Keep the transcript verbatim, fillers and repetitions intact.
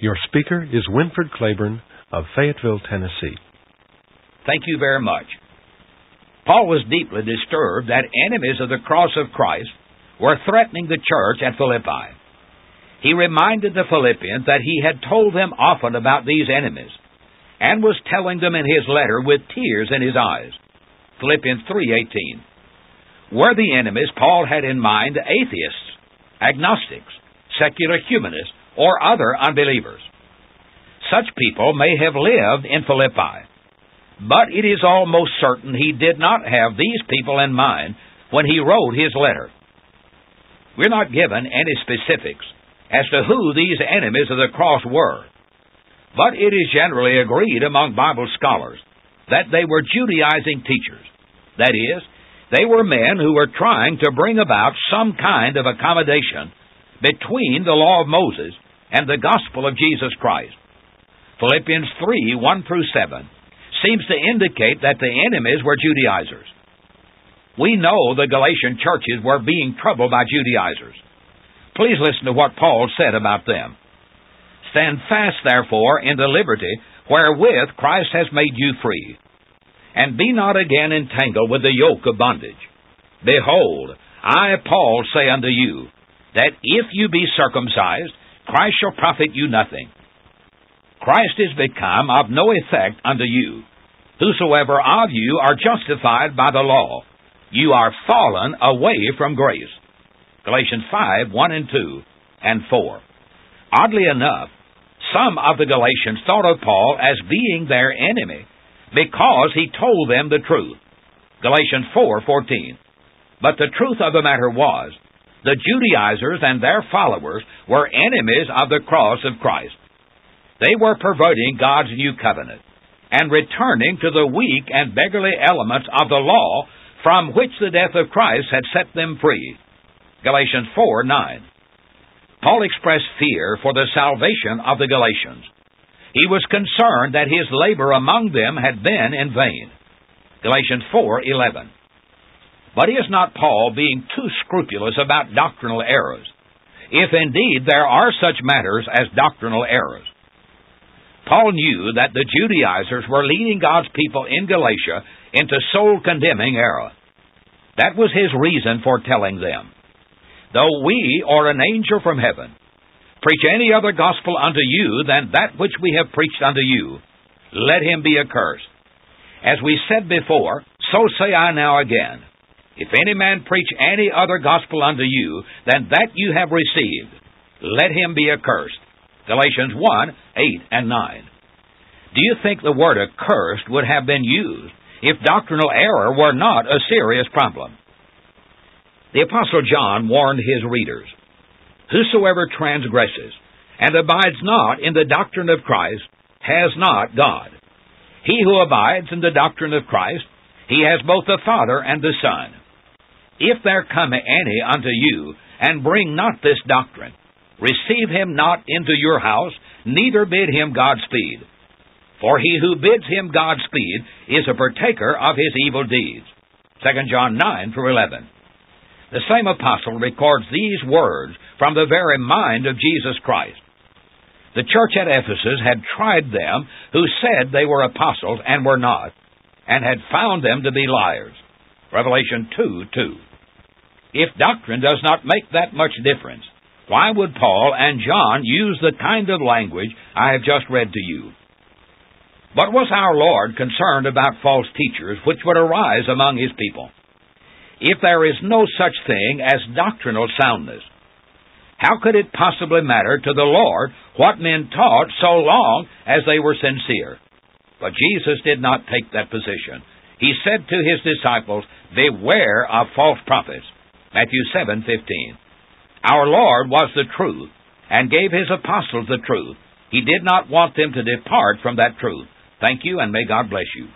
Your speaker is Winford Claiborne of Fayetteville, Tennessee. Thank you very much. Paul was deeply disturbed that enemies of the cross of Christ were threatening the church at Philippi. He reminded the Philippians that he had told them often about these enemies, and was telling them in his letter with tears in his eyes. Philippians three eighteen. Were the enemies Paul had in mind atheists, agnostics, secular humanists, or other unbelievers? Such people may have lived in Philippi, but it is almost certain he did not have these people in mind when he wrote his letter. We're not given any specifics as to who these enemies of the cross were, but it is generally agreed among Bible scholars that they were Judaizing teachers. That is, they were men who were trying to bring about some kind of accommodation between the law of Moses and the gospel of Jesus Christ. Philippians three one through seven seems to indicate that the enemies were Judaizers. We know the Galatian churches were being troubled by Judaizers. Please listen to what Paul said about them. Stand fast, therefore, in the liberty wherewith Christ has made you free, and be not again entangled with the yoke of bondage. Behold, I, Paul, say unto you, that if you be circumcised, Christ shall profit you nothing. Christ is become of no effect unto you. Whosoever of you are justified by the law, you are fallen away from grace. Galatians five one and two and four. Oddly enough, some of the Galatians thought of Paul as being their enemy because he told them the truth. Galatians four fourteen. But the truth of the matter was, the Judaizers and their followers were enemies of the cross of Christ. They were perverting God's new covenant and returning to the weak and beggarly elements of the law from which the death of Christ had set them free. Galatians four nine. Paul expressed fear for the salvation of the Galatians. He was concerned that his labor among them had been in vain. Galatians four eleven. But is not Paul being too scrupulous about doctrinal errors, if indeed there are such matters as doctrinal errors? Paul knew that the Judaizers were leading God's people in Galatia into soul-condemning error. That was his reason for telling them, though we or an angel from heaven preach any other gospel unto you than that which we have preached unto you, let him be accursed. As we said before, so say I now again, if any man preach any other gospel unto you than that you have received, let him be accursed. Galatians one eight and nine. Do you think the word accursed would have been used if doctrinal error were not a serious problem? The Apostle John warned his readers, whosoever transgresses and abides not in the doctrine of Christ has not God. He who abides in the doctrine of Christ, he has both the Father and the Son. If there come any unto you, and bring not this doctrine, receive him not into your house, neither bid him Godspeed. For he who bids him Godspeed is a partaker of his evil deeds. Second John nine through eleven. The same apostle records these words from the very mind of Jesus Christ. The church at Ephesus had tried them who said they were apostles and were not, and had found them to be liars. Revelation two two. If doctrine does not make that much difference, why would Paul and John use the kind of language I have just read to you? But was our Lord concerned about false teachers which would arise among his people? If there is no such thing as doctrinal soundness, how could it possibly matter to the Lord what men taught so long as they were sincere? But Jesus did not take that position. He said to his disciples, beware of false prophets. Matthew seven fifteen. Our Lord was the truth, and gave his apostles the truth. He did not want them to depart from that truth. Thank you, and may God bless you.